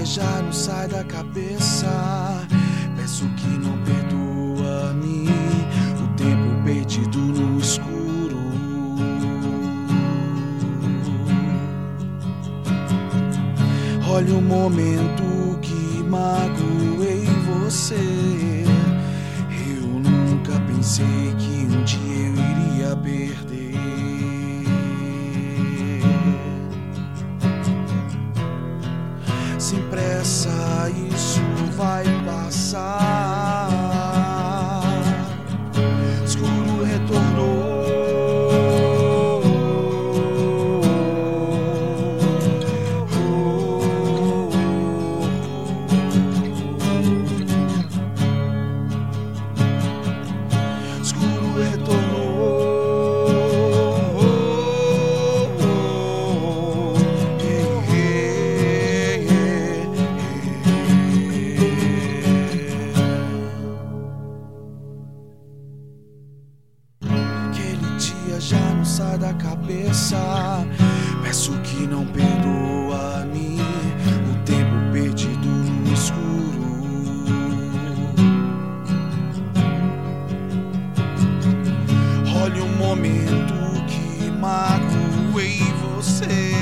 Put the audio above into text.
já não sai da cabeça. Peço que não perdoa-me o tempo perdido no escuro. Olha o momento que magoei você. Eu nunca pensei que um dia eu iria perder. Sem pressa isso vai passar. Escuro retornou. Escuro retornou. Já não sai da cabeça. Peço que não perdoa-me o tempo perdido no escuro. Olha o momento que magoei você.